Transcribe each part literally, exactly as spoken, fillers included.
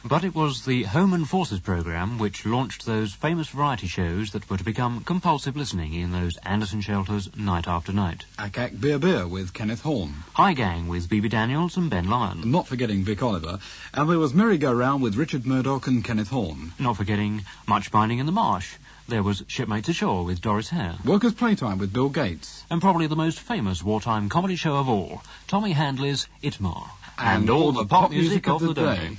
But it was the Home and Forces programme which launched those famous variety shows that were to become compulsive listening in those Anderson shelters night after night. Ack Ack Beer Beer with Kenneth Horne. Hi Gang with B B Daniels and Ben Lyon. Not forgetting Vic Oliver. And there was Merry Go Round with Richard Murdoch and Kenneth Horne. Not forgetting Much Binding in the Marsh. There was Shipmates Ashore with Doris Hare. Workers' Playtime with Bill Gates. And probably the most famous wartime comedy show of all, Tommy Handley's Itmar. And, and all the pop music of the day.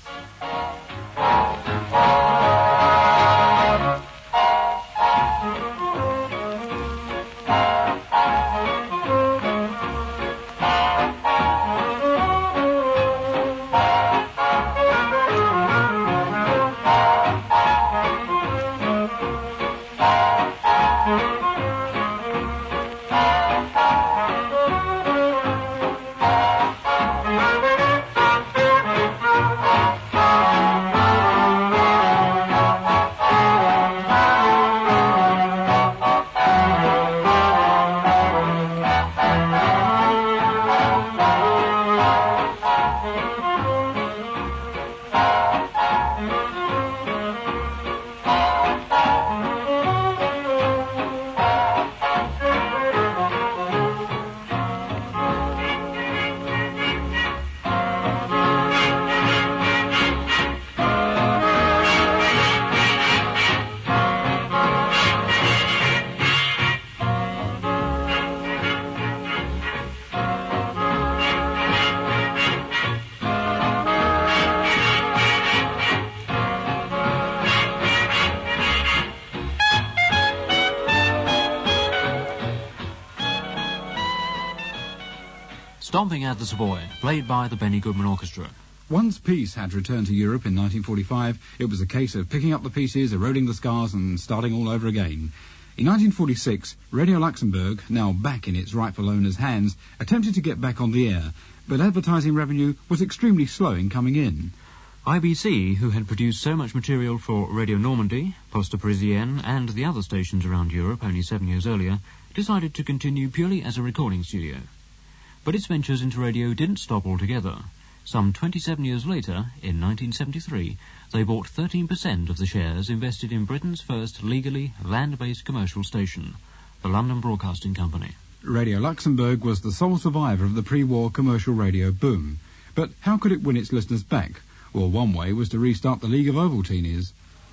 Stomping at the Savoy, played by the Benny Goodman Orchestra. Once peace had returned to Europe in nineteen forty-five, it was a case of picking up the pieces, eroding the scars, and starting all over again. In nineteen forty-six, Radio Luxembourg, now back in its rightful owner's hands, attempted to get back on the air, but advertising revenue was extremely slow in coming in. I B C, who had produced so much material for Radio Normandy, Poste Parisienne, and the other stations around Europe only seven years earlier, decided to continue purely as a recording studio. But its ventures into radio didn't stop altogether. Some twenty-seven years later, in nineteen seventy-three, they bought thirteen percent of the shares invested in Britain's first legally land-based commercial station, the London Broadcasting Company. Radio Luxembourg was the sole survivor of the pre-war commercial radio boom. But how could it win its listeners back? Well, one way was to restart the League of Ovaltines.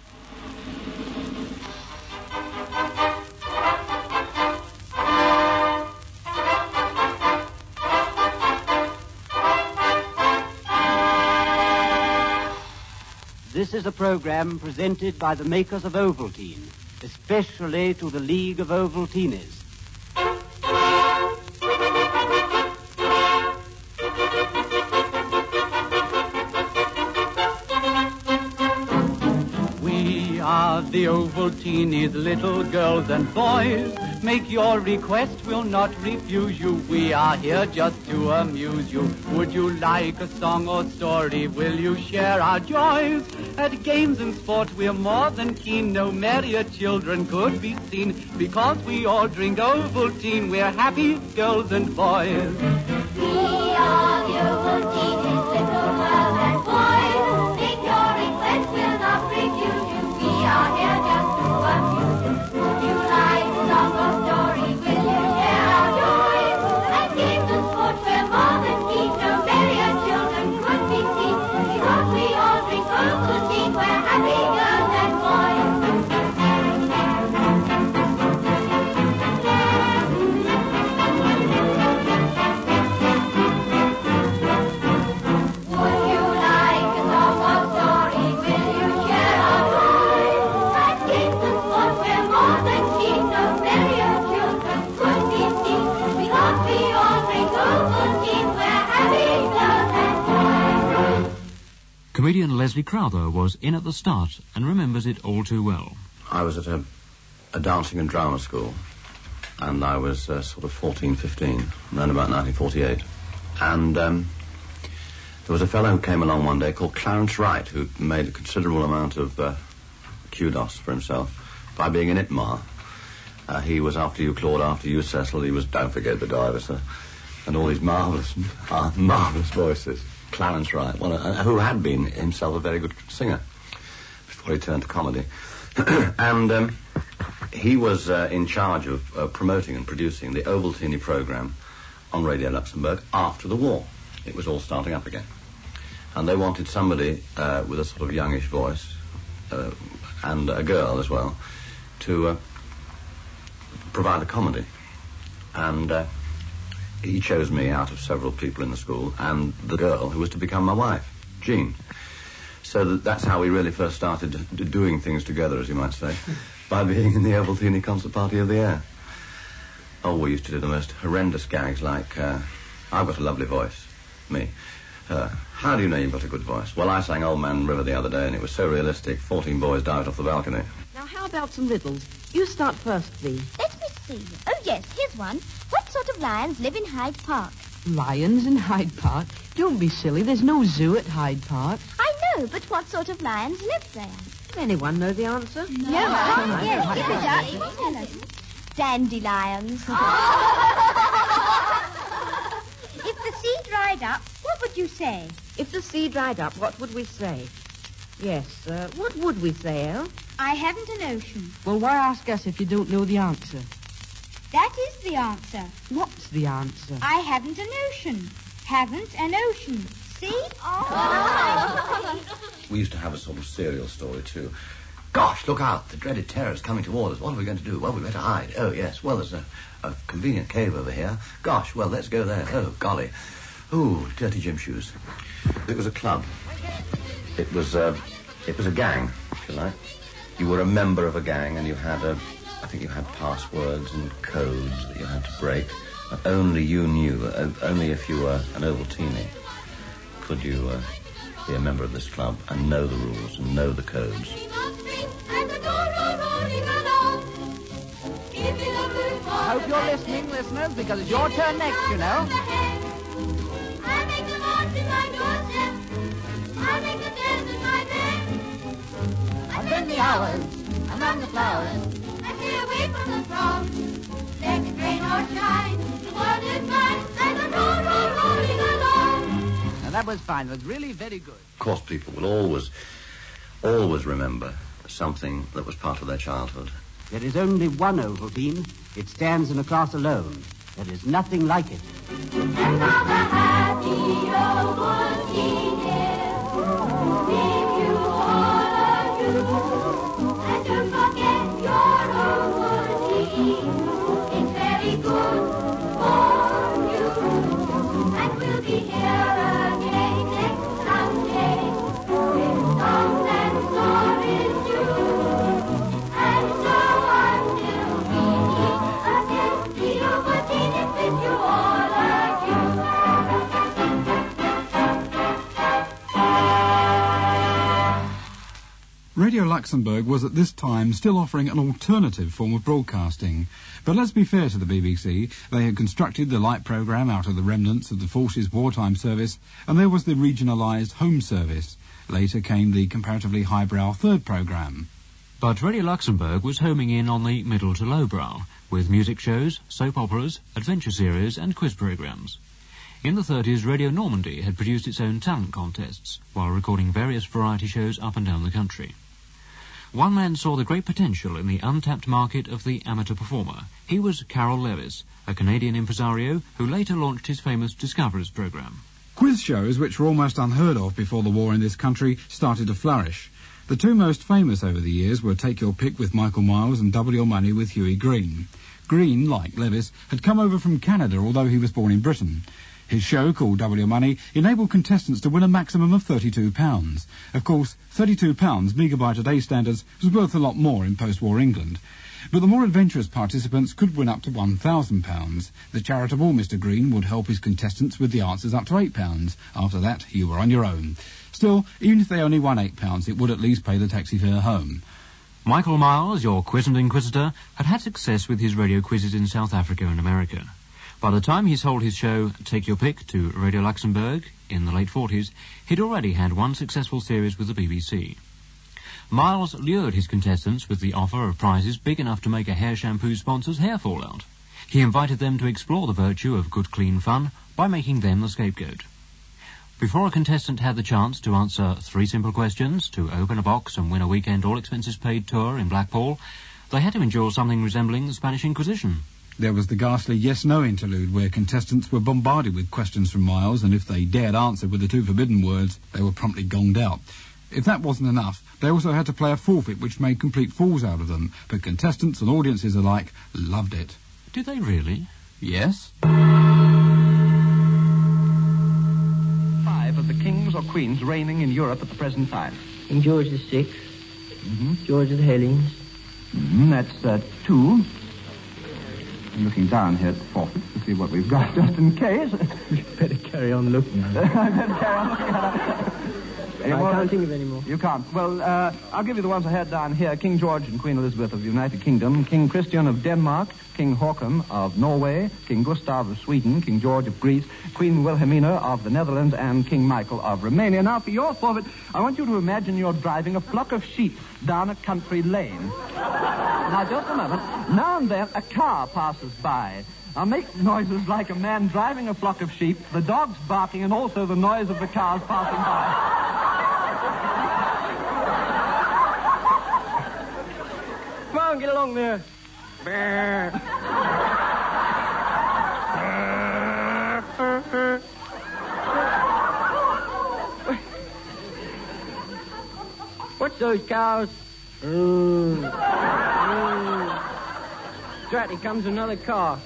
This is a program presented by the makers of Ovaltine, especially to the League of Ovaltines. We are the Ovaltines, little girls and boys. Make your request, we'll not refuse you. We are here just to amuse you. Would you like a song or story? Will you share our joys? At games and sport we're more than keen. No merrier children could be seen. Because we all drink Ovaltine, we're happy girls and boys. We are the Ovaltines, little girls and boys. Make your request, we'll not refuse you. We are here just to amuse you. Would you like a song or story? Will you share our joys? At games and sport we're more than keen. No merrier children could be seen. Because we all drink Ovaltine, we're happy girls and boys. Would you like a song or story? Will you share our joys? At games and sport we're more than keen. No merrier children could be seen. Because we all drink Ovaltine, we're happy girls and boys. Comedian Leslie Crowther was in at the start and remembers it all too well. I was at a, a dancing and drama school, and I was uh, sort of fourteen, fifteen, around about nineteen forty-eight. And um, there was a fellow who came along one day called Clarence Wright, who made a considerable amount of uh, kudos for himself by being in Itmar. Uh, he was after you, Claude, after you, Cecil. He was Don't Forget the Diver, sir. And all these marvellous, uh, marvellous voices. Clarence Wright, well, uh, who had been himself a very good singer before he turned to comedy. and um, he was uh, in charge of uh, promoting and producing the Ovaltine programme on Radio Luxembourg after the war. It was all starting up again. And they wanted somebody uh, with a sort of youngish voice, uh, and a girl as well, to uh, provide a comedy. And uh, he chose me out of several people in the school, and the girl who was to become my wife, Jean. So that, that's how we really first started d- doing things together, as you might say, by being in the Ovaltine Concert Party of the Air. Oh, we used to do the most horrendous gags like, uh, I've got a lovely voice, me. Uh, how do you know you've got a good voice? Well, I sang Old Man River the other day, and it was so realistic, fourteen boys dived off the balcony. Now, how about some riddles? You start first, Vee. Let me see. Oh, yes, here's one. What sort of lions live in Hyde Park? Lions in Hyde Park? Don't be silly. There's no zoo at Hyde Park. I know, but what sort of lions live there? Does anyone know the answer? No. Yes, yes, it does. Tell us. Dandelions. If the sea dried up, what would you say? If the sea dried up, what would we say? Yes, uh, what would we say, El? I haven't a notion. Well, why ask us if you don't know the answer? That is the answer. What's the answer? I haven't a notion. Haven't an ocean. See? Oh. We used to have a sort of serial story, too. Gosh, look out, the dreaded terror's coming toward us. What are we going to do? Well, we better hide. Oh, yes, well, there's a, a convenient cave over here. Gosh, well, let's go there. Oh, golly. Ooh, dirty gym shoes. It was a club. It was, uh, it was a gang, if you like. You were a member of a gang, and you had a, I think you had passwords and codes that you had to break. And only you knew, uh, only if you were an Ovaltine could you uh, be a member of this club and know the rules and know the codes. I hope you're listening, listeners, because it's your turn next, you know. I make the march in my doorstep. I make the dance in my bed. I spend the hours among the flowers. I stay away from the throng. Let it rain or shine, the world is mine, and the roll, roll, rolling along. Now, that was fine. It was really very good. Of course, people will always, always remember something that was part of their childhood. There is only one Ovaltine. It stands in a class alone. There is nothing like it. And now the happy Ovaltine leave you all of you. And don't forget your Ovaltine. It's very good for you. And we'll be here again next Sunday with songs and stories too. And so until we meet again, the Ovaltine is with you, all of you. Radio Luxembourg was at this time still offering an alternative form of broadcasting. But let's be fair to the B B C. They had constructed the light programme out of the remnants of the force's wartime service, and there was the regionalised home service. Later came the comparatively highbrow third programme. But Radio Luxembourg was homing in on the middle to lowbrow, with music shows, soap operas, adventure series and quiz programmes. In the thirties, Radio Normandy had produced its own talent contests, while recording various variety shows up and down the country. One man saw the great potential in the untapped market of the amateur performer. He was Carol Levis, a Canadian impresario who later launched his famous Discoverers programme. Quiz shows, which were almost unheard of before the war in this country, started to flourish. The two most famous over the years were Take Your Pick with Michael Miles and Double Your Money with Hughie Green. Green, like Levis, had come over from Canada, although he was born in Britain. His show, called Double Your Money, enabled contestants to win a maximum of thirty-two pounds. Of course, thirty-two pounds, meagre by today's standards, was worth a lot more in post-war England. But the more adventurous participants could win up to one thousand pounds. The charitable Mister Green would help his contestants with the answers up to eight pounds. After that, you were on your own. Still, even if they only won eight pounds, it would at least pay the taxi fare home. Michael Miles, your quizzend inquisitor, had had success with his radio quizzes in South Africa and America. By the time he sold his show Take Your Pick to Radio Luxembourg in the late forties, he'd already had one successful series with the B B C. Miles lured his contestants with the offer of prizes big enough to make a hair shampoo sponsor's hair fall out. He invited them to explore the virtue of good, clean fun by making them the scapegoat. Before a contestant had the chance to answer three simple questions, to open a box and win a weekend all-expenses-paid tour in Blackpool, they had to endure something resembling the Spanish Inquisition. There was the ghastly yes-no interlude where contestants were bombarded with questions from Miles, and if they dared answer with the two forbidden words, they were promptly gonged out. If that wasn't enough, they also had to play a forfeit which made complete fools out of them, but contestants and audiences alike loved it. Did they really? Yes. Five of the kings or queens reigning in Europe at the present time. King George the Sixth, Mm-hmm. George of the Hellings. Mm-hmm. That's uh, two. I'm looking down here at the forfeit to see what we've got, just in case. You better carry on looking. I better carry on looking at it. I can't think of any more. You can't. Well, uh, I'll give you the ones I had down here. King George and Queen Elizabeth of the United Kingdom, King Christian of Denmark, King Håkon of Norway, King Gustav of Sweden, King George of Greece, Queen Wilhelmina of the Netherlands, and King Michael of Romania. Now, for your forfeit, I want you to imagine you're driving a flock of sheep down a country lane. Now, just a moment. Now and then, a car passes by. Now, make noises like a man driving a flock of sheep, the dogs barking, and also the noise of the cars passing by. Come on, get along there. What's those cows? Mm. Mm. Drat, here comes another car.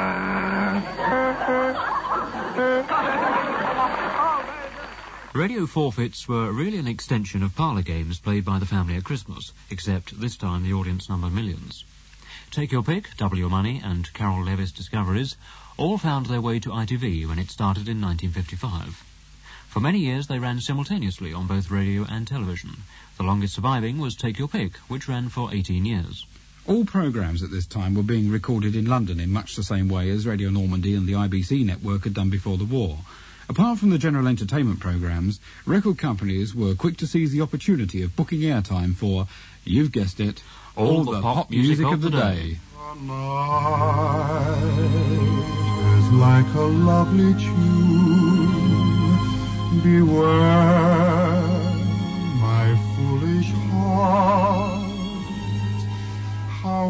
Radio forfeits were really an extension of parlour games played by the family at Christmas, except this time the audience numbered millions. Take Your Pick, Double Your Money, and Carol Levis Discoveries all found their way to I T V when it started in nineteen fifty-five. For many years they ran simultaneously on both radio and television. The longest surviving was Take Your Pick, which ran for eighteen years. All programmes at this time were being recorded in London in much the same way as Radio Normandy and the I B C network had done before the war. Apart from the general entertainment programmes, record companies were quick to seize the opportunity of booking airtime for, you've guessed it, all, all the, the pop, pop music, music of the day. day. The night is like a lovely tune. Beware, my foolish heart, how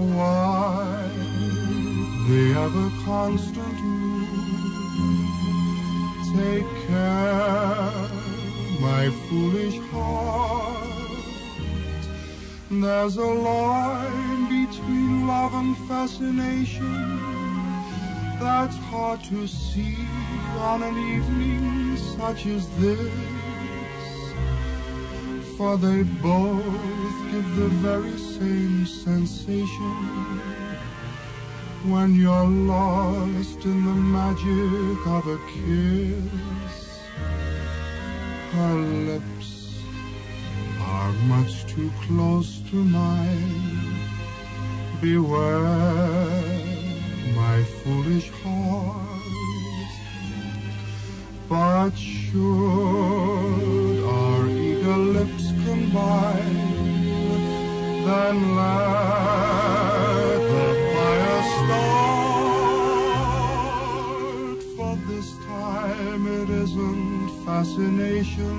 wide the ever-constant moon. Take care, my foolish heart. There's a line between love and fascination that's hard to see on an evening such as this. For they both give the very same sensation when you're lost in the magic of a kiss. Her lips are much too close to mine. Beware, my foolish heart. But should our eager lips combine, then let the fire start. For this time it isn't fascination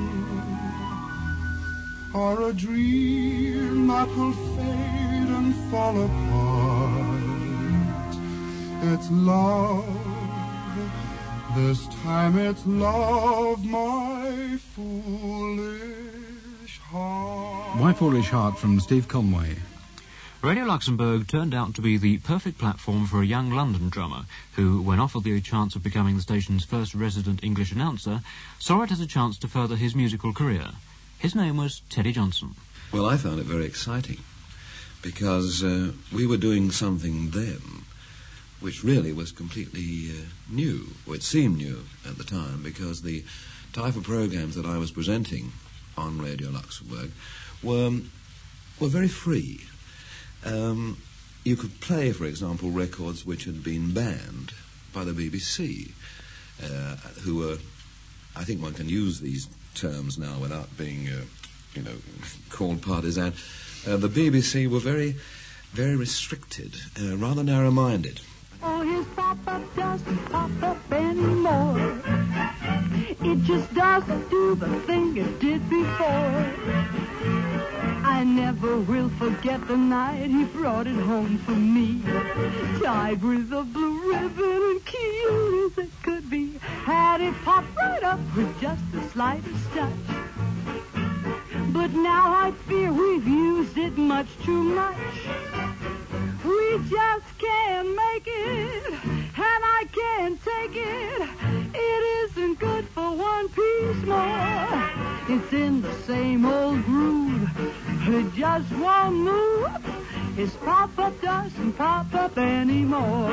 or a dream that will fade and fall apart. It's love. This time it's love, my foolish heart. My Foolish Heart from Steve Conway. Radio Luxembourg turned out to be the perfect platform for a young London drummer who, when offered the chance of becoming the station's first resident English announcer, saw it as a chance to further his musical career. His name was Teddy Johnson. Well, I found it very exciting because uh, we were doing something then which really was completely uh, new, or it seemed new at the time, because the type of programs that I was presenting on Radio Luxembourg were, were very free. Um, you could play, for example, records which had been banned by the B B C, uh, who were, I think one can use these terms now without being, uh, you know, called partisan. Uh, the B B C were very, very restricted, uh, rather narrow-minded. Oh, his pop-up doesn't pop up anymore. It just just doesn't do the thing it did before. I never will forget the night he brought it home for me, tied with a blue ribbon and cute as it could be. Had it popped right up with just the slightest touch. But now I fear we've used it much too much. We just can't make it, and I can't take it. It isn't good for one piece more. It's in the same old groove. It just won't move. His pop-up doesn't pop up anymore.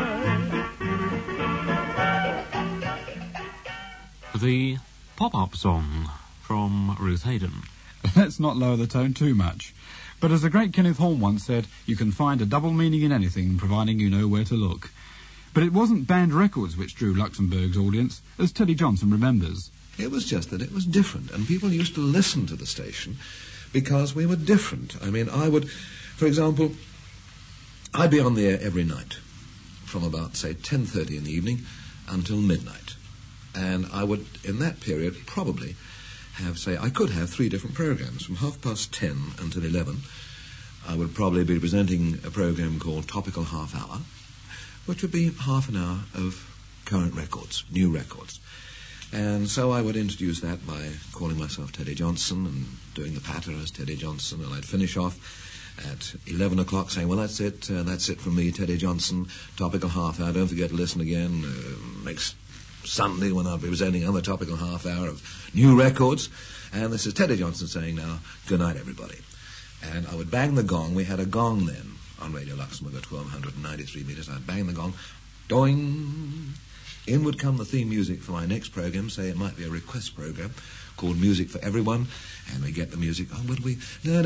The pop-up song from Ruth Hayden. Let's not lower the tone too much. But as the great Kenneth Horne once said, you can find a double meaning in anything, providing you know where to look. But it wasn't banned records which drew Luxembourg's audience, as Teddy Johnson remembers. It was just that it was different, and people used to listen to the station because we were different. I mean, I would, for example, I'd be on the air every night from about, say, ten thirty in the evening until midnight. And I would, in that period, probably have, say, I could have three different programs. From half past ten until eleven, I would probably be presenting a program called Topical Half Hour, which would be half an hour of current records, new records. And so I would introduce that by calling myself Teddy Johnson and doing the patter as Teddy Johnson, and I'd finish off at eleven o'clock saying, well, that's it, uh, that's it from me, Teddy Johnson, Topical Half Hour. Don't forget to listen again uh, next Sunday when I'll be presenting another Topical Half Hour of new records. And this is Teddy Johnson saying now, good night, everybody. And I would bang the gong. We had a gong then on Radio Luxembourg at twelve ninety-three metres. I'd bang the gong, doing. In would come the theme music for my next program. Say it might be a request program called Music for Everyone, and we get the music. Oh, would we?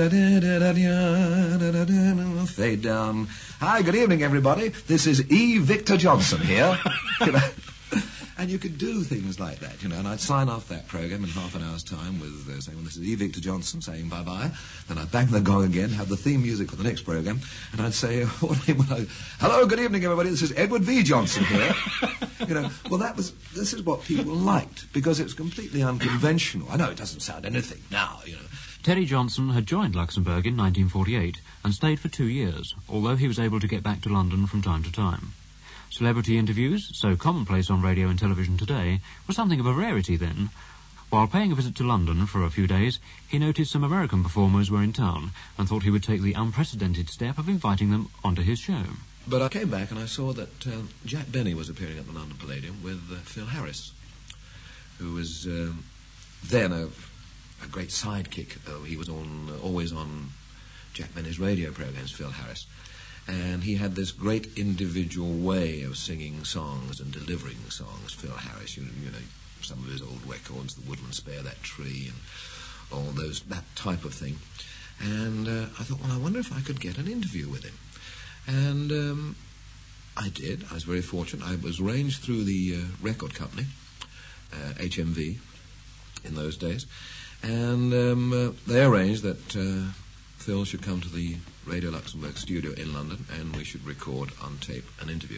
Fade down. Hi, good evening, everybody. This is E. Victor Johnson here. You know, and you could do things like that, you know. And I'd sign off that program in half an hour's time with uh, saying, well, this is E. Victor Johnson saying bye-bye. Then I'd bang the gong again, have the theme music for the next program, and I'd say, hello, good evening, everybody. This is Edward V. Johnson here. You know, well, that was, this is what people liked, because it was completely unconventional. I know it doesn't sound anything now, you know. Teddy Johnson had joined Luxembourg in nineteen forty-eight and stayed for two years, although he was able to get back to London from time to time. Celebrity interviews, so commonplace on radio and television today, were something of a rarity then. While paying a visit to London for a few days, he noticed some American performers were in town and thought he would take the unprecedented step of inviting them onto his show. But I came back and I saw that uh, Jack Benny was appearing at the London Palladium with uh, Phil Harris, who was uh, then a, a great sidekick. Uh, he was on uh, always on Jack Benny's radio programs, Phil Harris. And he had this great individual way of singing songs and delivering songs, Phil Harris. You, you know, some of his old records, The Woodland Spare That Tree, and all those, that type of thing. And uh, I thought, well, I wonder if I could get an interview with him. And um, I did. I was very fortunate. I was arranged through the uh, record company, uh, H M V, in those days. And um, uh, they arranged that uh, Phil should come to the Radio Luxembourg studio in London and we should record on tape an interview.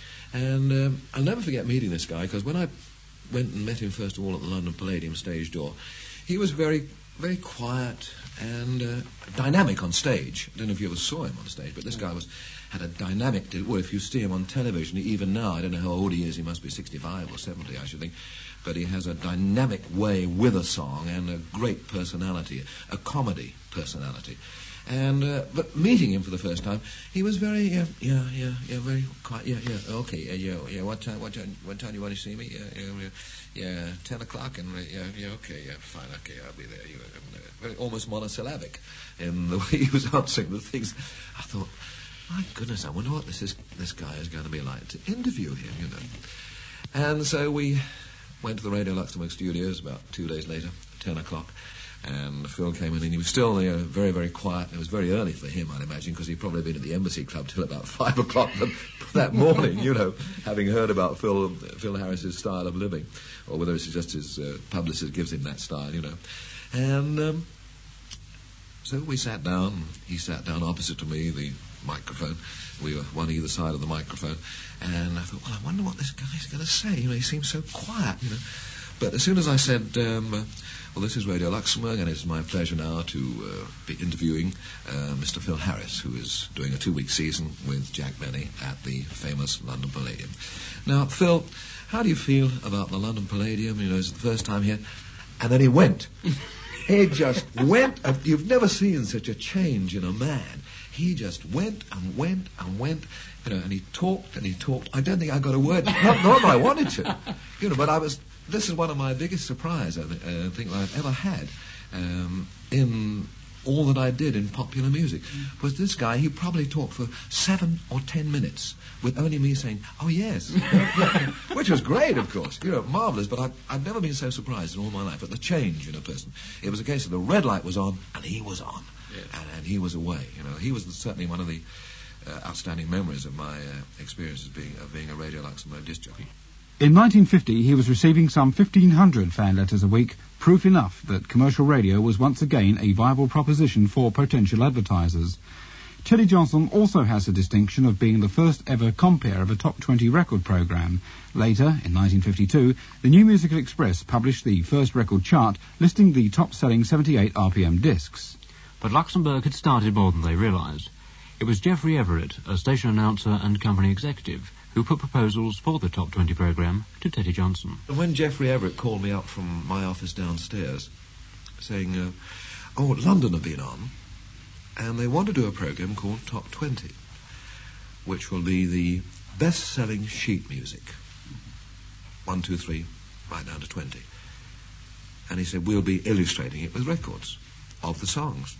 And um, I'll never forget meeting this guy, because when I went and met him first of all at the London Palladium stage door, he was very, very quiet and uh, dynamic on stage. I don't know if you ever saw him on stage, but this guy was had a dynamic... Well, if you see him on television, even now, I don't know how old he is, he must be sixty-five or seventy, I should think, but he has a dynamic way with a song and a great personality, a comedy personality. And uh, but meeting him for the first time, he was very yeah yeah yeah yeah very quiet. Yeah yeah okay yeah yeah yeah. What time what time what time do you want to see me? Yeah yeah yeah ten o'clock and uh, yeah yeah okay yeah fine okay I'll be there. You know, and, uh, very almost monosyllabic in the way he was answering the things. I thought, my goodness, I wonder what this is this guy is going to be like to interview him, you know. And so we went to the Radio Luxembourg studios about two days later, ten o'clock. And Phil came in and he was still you know, very, very quiet. It was very early for him, I'd imagine, because he'd probably been at the Embassy Club till about five o'clock that morning, you know, having heard about Phil Phil Harris's style of living, or whether it's just his uh, publicist gives him that style, you know. And um, so we sat down. He sat down opposite to me, the microphone. We were one either side of the microphone. And I thought, well, I wonder what this guy's going to say. You know, he seems so quiet, you know. But as soon as I said, um, uh, well, this is Radio Luxembourg, and it's my pleasure now to uh, be interviewing uh, Mister Phil Harris, who is doing a two-week season with Jack Benny at the famous London Palladium. Now, Phil, how do you feel about the London Palladium? You know, it's the first time here. And then he went. He just went. Uh, you've never seen such a change in a man. He just went and went and went, you know, and he talked and he talked. I don't think I got a word. Not, not that I wanted to, you know, but I was... This is one of my biggest surprises, I th- uh, think I've ever had um, in all that I did in popular music. Mm. Was this guy, he probably talked for seven or ten minutes with only me saying, oh, yes. Which was great, of course. You know, marvellous, but I've, I've never been so surprised in all my life at the change in a person. It was a case of the red light was on, and he was on, yeah. and, and he was away. You know, he was certainly one of the uh, outstanding memories of my uh, experience as being, of being a Radio Luxembourg disc jockey. In nineteen fifty, he was receiving some fifteen hundred fan letters a week, proof enough that commercial radio was once again a viable proposition for potential advertisers. Teddy Johnson also has the distinction of being the first ever compere of a top twenty record programme. Later, in nineteen fifty-two, the New Musical Express published the first record chart listing the top-selling seventy-eight R P M discs. But Luxembourg had started more than they realised. It was Geoffrey Everett, a station announcer and company executive, who put proposals for the Top twenty programme to Teddy Johnson. When Geoffrey Everett called me up from my office downstairs, saying, uh, oh, London have been on, and they want to do a programme called Top twenty, which will be the best-selling sheet music. One, two, three, right down to twenty. And he said, we'll be illustrating it with records of the songs.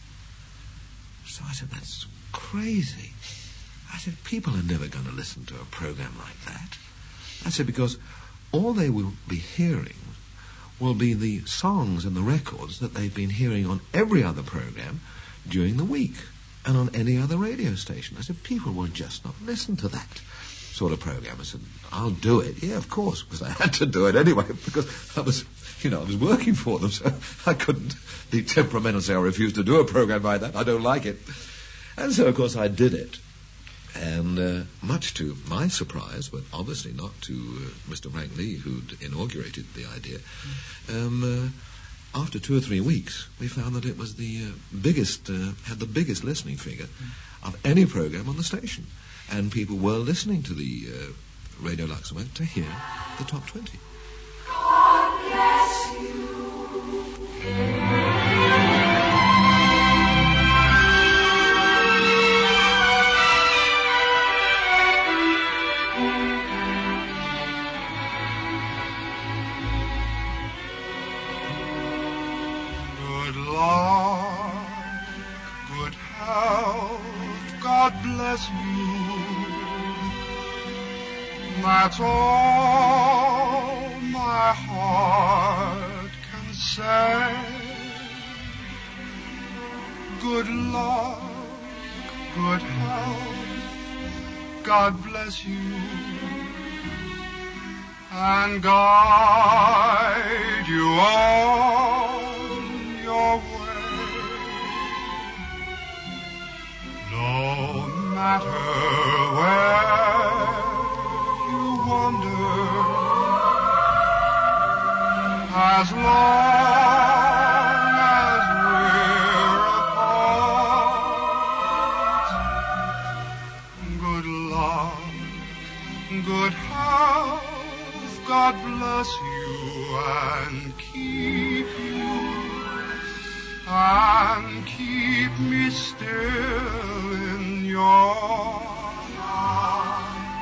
So I said, that's crazy. I said, people are never going to listen to a programme like that. I said, because all they will be hearing will be the songs and the records that they've been hearing on every other programme during the week and on any other radio station. I said, people will just not listen to that sort of programme. I said, I'll do it. Yeah, of course, because I had to do it anyway, because I was, you know, I was working for them, so I couldn't be temperamental and say I refuse to do a programme like that. I don't like it. And so, of course, I did it. And uh, much to my surprise, but obviously not to uh, Mister Frank Lee, who'd inaugurated the idea, um, uh, after two or three weeks, we found that it was the uh, biggest, uh, had the biggest listening figure of any programme on the station. And people were listening to the uh, Radio Luxembourg to hear the Top twenty. God bless you. God bless you. That's all my heart can say. Good luck, good health, God bless you, and guide you on your way. No matter where you wander, as long as we're apart, good luck, good health, God bless you and keep you, and keep me still in your heart.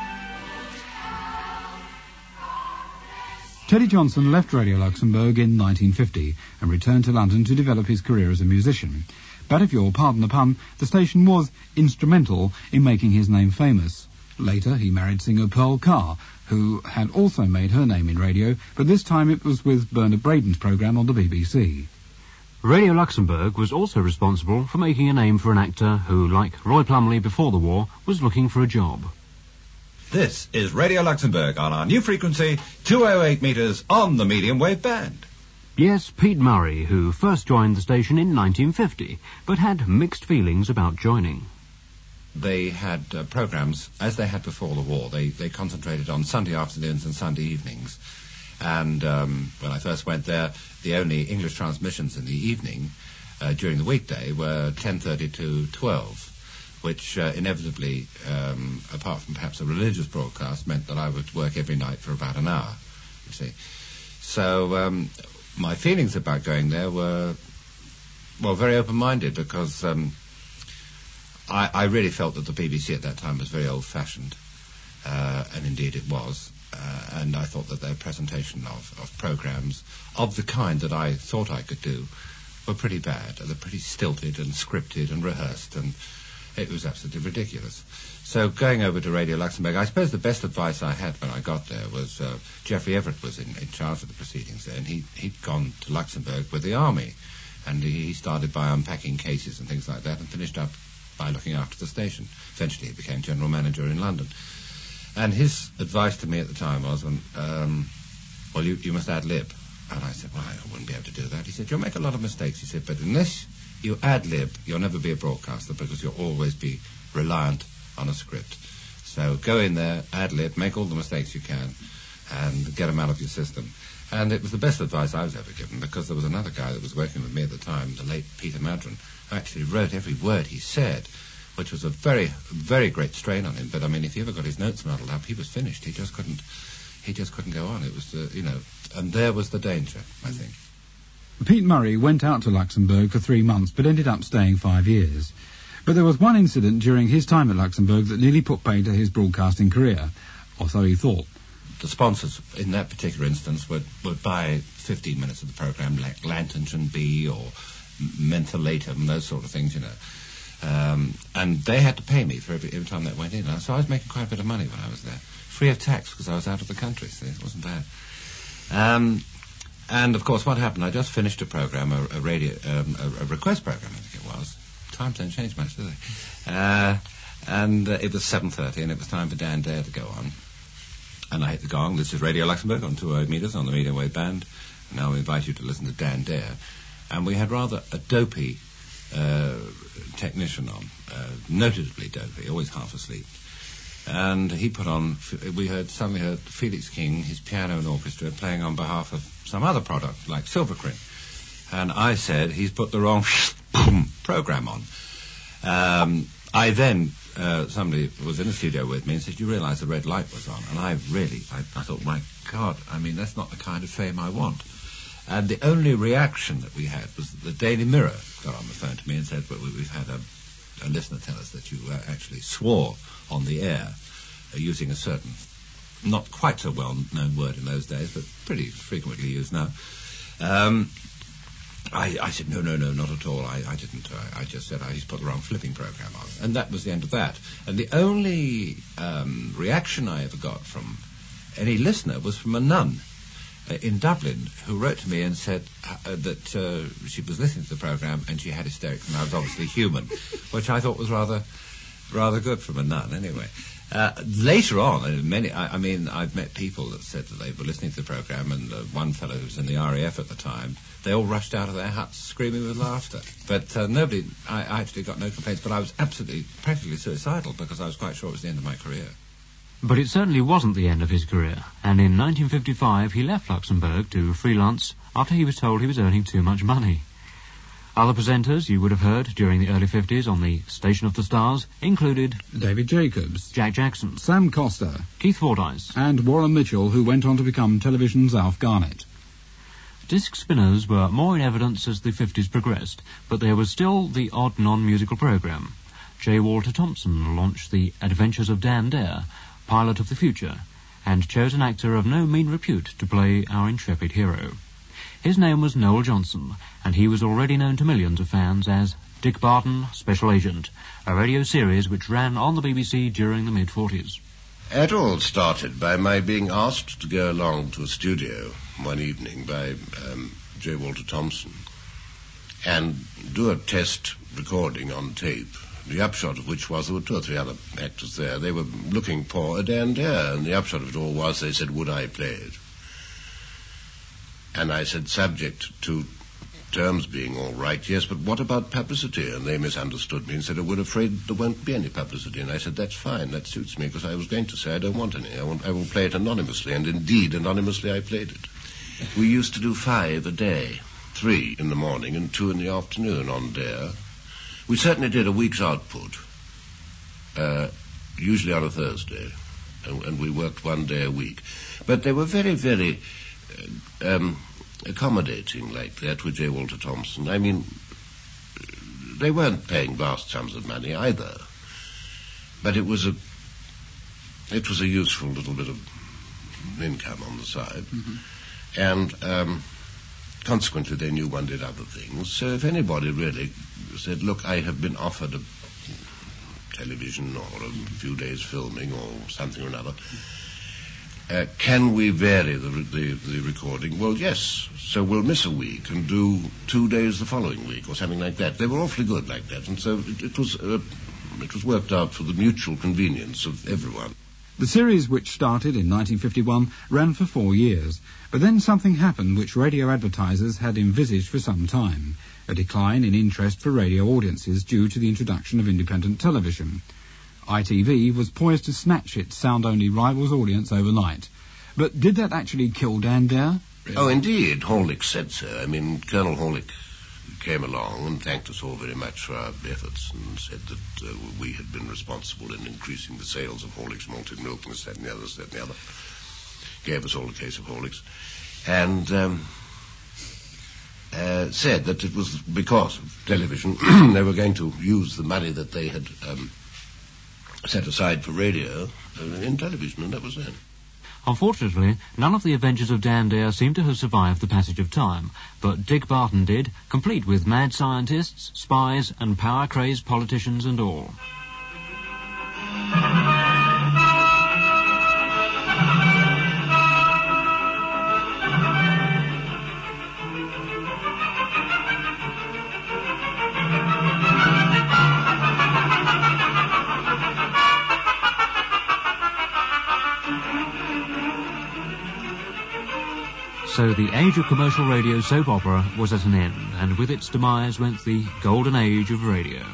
Teddy Johnson left Radio Luxembourg in nineteen fifty and returned to London to develop his career as a musician. But if you'll pardon the pun, the station was instrumental in making his name famous. Later, he married singer Pearl Carr, who had also made her name in radio, but this time it was with Bernard Braden's programme on the B B C. Radio Luxembourg was also responsible for making a name for an actor who, like Roy Plumley before the war, was looking for a job. This is Radio Luxembourg on our new frequency, two oh eight metres on the medium wave band. Yes, Pete Murray, who first joined the station in nineteen fifty, but had mixed feelings about joining. They had uh, programmes, as they had before the war. They, they concentrated on Sunday afternoons and Sunday evenings. And um, when I first went there, the only English transmissions in the evening uh, during the weekday were ten thirty to twelve, which uh, inevitably, um, apart from perhaps a religious broadcast, meant that I would work every night for about an hour, you see. So um, my feelings about going there were, well, very open-minded, because um, I, I really felt that the B B C at that time was very old-fashioned, uh, and indeed it was. Uh, and I thought that their presentation of, of programmes of the kind that I thought I could do were pretty bad. They're pretty stilted and scripted and rehearsed, and it was absolutely ridiculous. So going over to Radio Luxembourg, I suppose the best advice I had when I got there was uh, Geoffrey Everett was in, in charge of the proceedings there, and he, he'd gone to Luxembourg with the army, and he, he started by unpacking cases and things like that, and finished up by looking after the station. Eventually he became general manager in London. And his advice to me at the time was, um, well, you, you must ad-lib. And I said, well, I wouldn't be able to do that. He said, you'll make a lot of mistakes. He said, but unless you ad-lib, you'll never be a broadcaster, because you'll always be reliant on a script. So go in there, ad-lib, make all the mistakes you can, and get them out of your system. And it was the best advice I was ever given, because there was another guy that was working with me at the time, the late Peter Madron, who actually wrote every word he said, which was a very, very great strain on him. But I mean, if he ever got his notes muddled up, he was finished. He just couldn't, he just couldn't go on. It was, uh, you know, and there was the danger, I think. Pete Murray went out to Luxembourg for three months, but ended up staying five years. But there was one incident during his time at Luxembourg that nearly put paid to his broadcasting career, or so he thought. The sponsors in that particular instance would, would buy fifteen minutes of the programme, like Lantington B or Mentholatum, those sort of things, you know. Um, and they had to pay me for every, every time that went in. So I was making quite a bit of money when I was there, free of tax, because I was out of the country, so it wasn't bad. Um, and, of course, what happened, I just finished a programme, a, a radio, um, a, a request programme, I think it was. Times don't change much, do they? Uh, and uh, it was seven thirty, and it was time for Dan Dare to go on. And I hit the gong. This is Radio Luxembourg on two oh eight metres on the medium wave band. And now we invite you to listen to Dan Dare. And we had rather a dopey uh, technician on, uh, noticeably dopey, always half asleep. And he put on, we heard, suddenly heard Felix King, his piano and orchestra, playing on behalf of some other product, like Silvercream. And I said, he's put the wrong program on. Um, I then, uh, somebody was in the studio with me and said, you realise the red light was on? And I really, I, I thought, my God, I mean, that's not the kind of fame I want. And the only reaction that we had was that the Daily Mirror got on the phone to me and said, well, we've had a, a listener tell us that you uh, actually swore on the air uh, using a certain, not quite so well-known word in those days, but pretty frequently used now. Um, I, I said, no, no, no, not at all. I, I didn't. I, I just said, I just put the wrong flipping program on. And that was the end of that. And the only um, reaction I ever got from any listener was from a nun uh, in Dublin who wrote to me and said uh, that uh, she was listening to the program and she had hysterics and I was obviously human, which I thought was rather rather good from a nun anyway. Uh, later on, uh, many, I, I mean, I've met people that said that they were listening to the program, and uh, one fellow who was in the R A F at the time, they all rushed out of their huts screaming with laughter. But uh, nobody, I, I actually got no complaints, but I was absolutely, practically suicidal because I was quite sure it was the end of my career. But it certainly wasn't the end of his career, and in nineteen fifty-five he left Luxembourg to freelance after he was told he was earning too much money. Other presenters you would have heard during the early fifties on the Station of the Stars included David Jacobs, Jack Jackson, Sam Coster, Keith Fordyce, and Warren Mitchell, who went on to become television's Alf Garnett. Disc spinners were more in evidence as the fifties progressed, but there was still the odd non-musical programme. J. Walter Thompson launched The Adventures of Dan Dare, Pilot of the Future, and chose an actor of no mean repute to play our intrepid hero. His name was Noel Johnson, and he was already known to millions of fans as Dick Barton, Special Agent, a radio series which ran on the B B C during the mid-forties. It all started by my being asked to go along to a studio one evening by um, J. Walter Thompson and do a test recording on tape, the upshot of which was there were two or three other actors there. They were looking for a Dan Dare, and the upshot of it all was they said, would I play it? And I said, subject to terms being all right, yes, but what about publicity? And they misunderstood me and said, oh, we're afraid there won't be any publicity. And I said, that's fine, that suits me, because I was going to say I don't want any. I, want, I will play it anonymously, and indeed, anonymously I played it. We used to do five a day, three in the morning and two in the afternoon on Dare. We certainly did a week's output, uh, usually on a Thursday, and, and we worked one day a week. But they were very, very uh, um, accommodating like that with J. Walter Thompson. I mean, they weren't paying vast sums of money either, but it was a it was a useful little bit of income on the side, mm-hmm. and um, consequently they knew one did other things. So if anybody really said, look, I have been offered a television or a few days filming or something or another, uh, can we vary the, the, the recording? Well, yes, so we'll miss a week and do two days the following week or something like that. They were awfully good like that, and so it, it was uh, it was worked out for the mutual convenience of everyone. The series, which started in nineteen fifty-one, ran for four years, but then something happened which radio advertisers had envisaged for some time, a decline in interest for radio audiences due to the introduction of independent television. I T V was poised to snatch its sound-only rival's audience overnight. But did that actually kill Dan Dare? Oh, indeed. Horlick said so. I mean, Colonel Horlick came along and thanked us all very much for our efforts and said that uh, we had been responsible in increasing the sales of Horlick's malted milk and this, that, and the other, this, that, and the other. Gave us all a case of Horlick's. And um, uh, said that it was because of television they were going to use the money that they had um, set aside for radio uh, in television, and that was it. Unfortunately, none of the adventures of Dan Dare seem to have survived the passage of time, but Dick Barton did, complete with mad scientists, spies, and power-crazed politicians and all. So the age of commercial radio soap opera was at an end, and with its demise went the golden age of radio.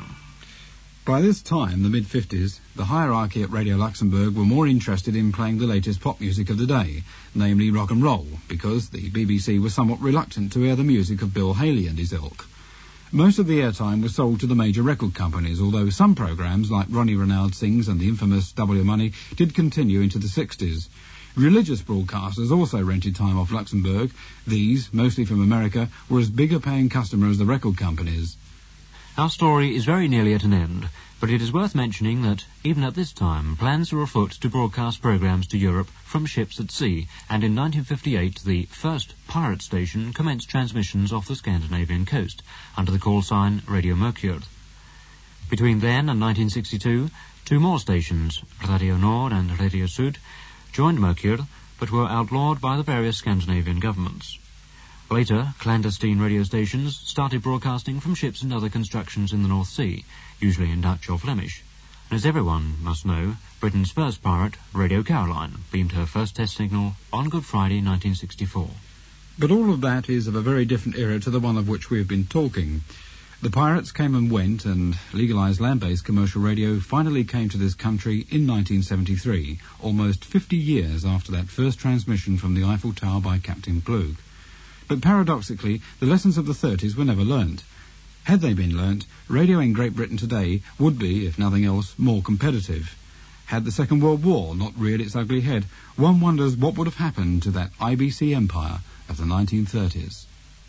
By this time, the mid-fifties, the hierarchy at Radio Luxembourg were more interested in playing the latest pop music of the day, namely rock and roll, because the B B C was somewhat reluctant to air the music of Bill Haley and his ilk. Most of the airtime was sold to the major record companies, although some programmes, like Ronnie Renald Sings and the infamous W Money, did continue into the sixties. Religious broadcasters also rented time off Luxembourg. These, mostly from America, were as big a paying customer as the record companies. Our story is very nearly at an end, but it is worth mentioning that, even at this time, plans were afoot to broadcast programmes to Europe from ships at sea, and in nineteen fifty-eight the first pirate station commenced transmissions off the Scandinavian coast, under the call sign Radio Mercure. Between then and nineteen sixty-two, two more stations, Radio Nord and Radio Sud, joined Mercure, but were outlawed by the various Scandinavian governments. Later, clandestine radio stations started broadcasting from ships and other constructions in the North Sea, usually in Dutch or Flemish. And as everyone must know, Britain's first pirate, Radio Caroline, beamed her first test signal on Good Friday nineteen sixty-four. But all of that is of a very different era to the one of which we have been talking. The pirates came and went, and legalised land-based commercial radio finally came to this country in nineteen seventy-three, almost fifty years after that first transmission from the Eiffel Tower by Captain Plug. But paradoxically, the lessons of the thirties were never learnt. Had they been learnt, radio in Great Britain today would be, if nothing else, more competitive. Had the Second World War not reared its ugly head, one wonders what would have happened to that I B C empire of the nineteen thirties.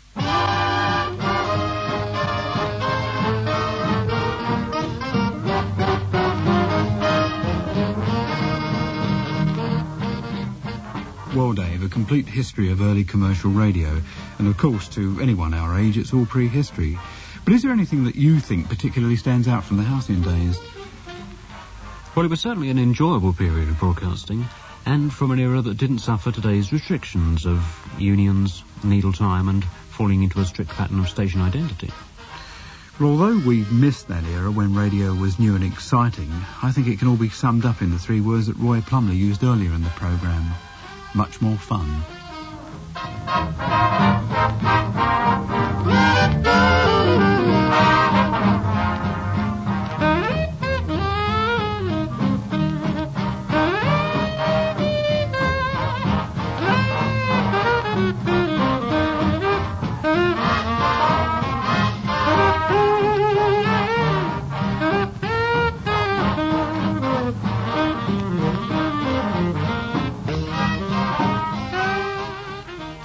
Well, Dave, a complete history of early commercial radio, and of course, to anyone our age, it's all prehistory. But is there anything that you think particularly stands out from the halcyon days? Well, it was certainly an enjoyable period of broadcasting, and from an era that didn't suffer today's restrictions of unions, needle time, and falling into a strict pattern of station identity. Well, although we've missed that era when radio was new and exciting, I think it can all be summed up in the three words that Roy Plumley used earlier in the programme. Much more fun.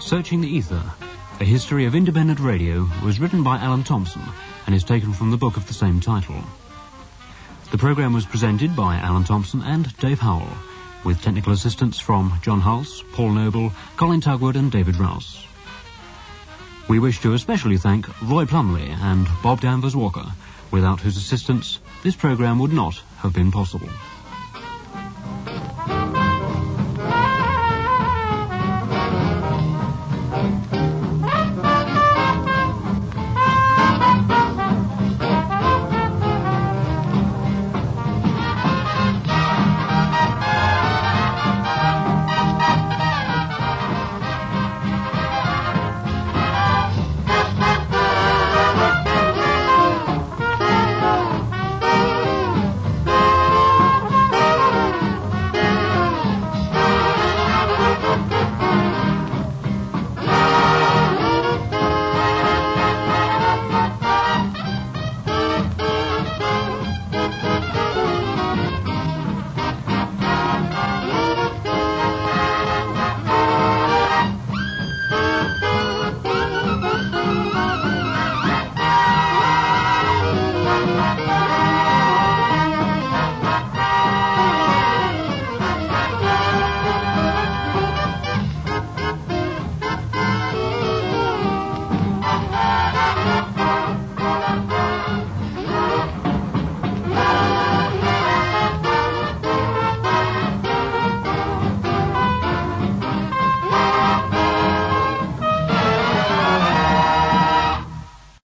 Searching the Ether, A History of Independent Radio was written by Alan Thompson and is taken from the book of the same title. The programme was presented by Alan Thompson and Dave Howell, with technical assistance from John Hulse, Paul Noble, Colin Tugwood and David Rouse. We wish to especially thank Roy Plumley and Bob Danvers Walker, without whose assistance this programme would not have been possible.